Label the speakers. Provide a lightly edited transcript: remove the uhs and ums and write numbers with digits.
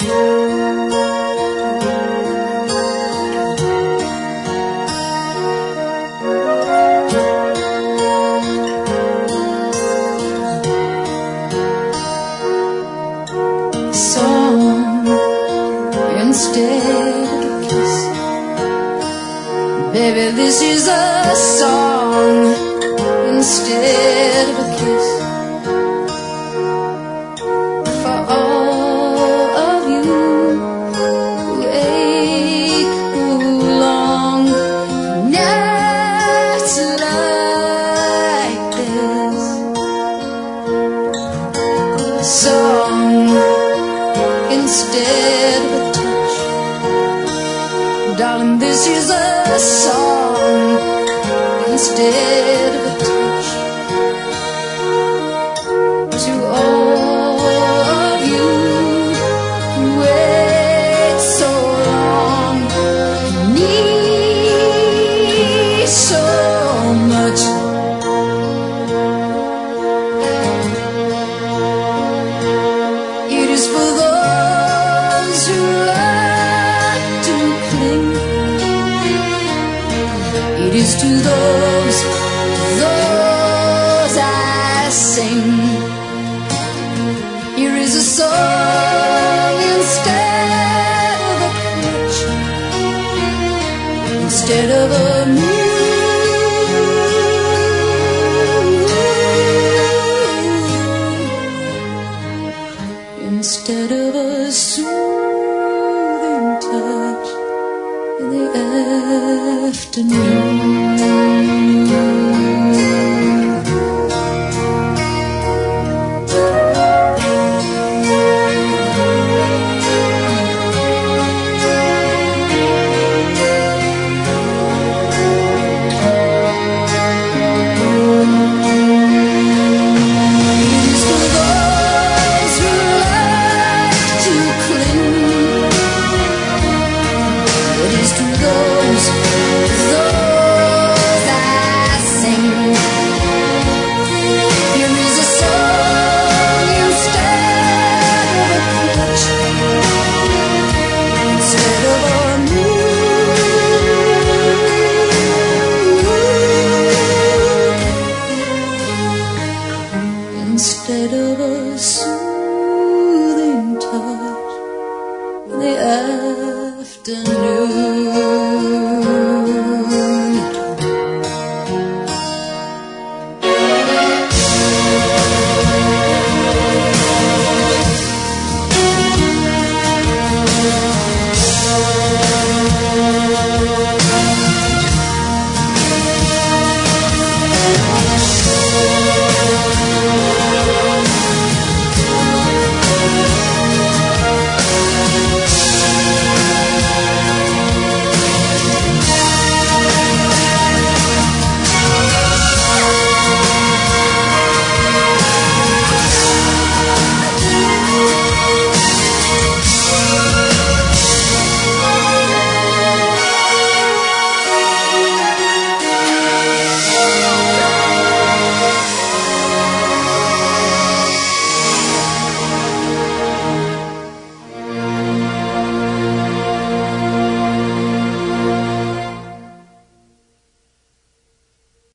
Speaker 1: Song instead of a kiss. Baby, this is a song instead of a kiss. For all of you who ache, who long nights like this. Song instead of a touch. Darling, this is a song instead of a touch. To all of you who wait so long, need so much. It is for those who like to cling. It is to those I sing. Here is a song instead of a crutch, instead of a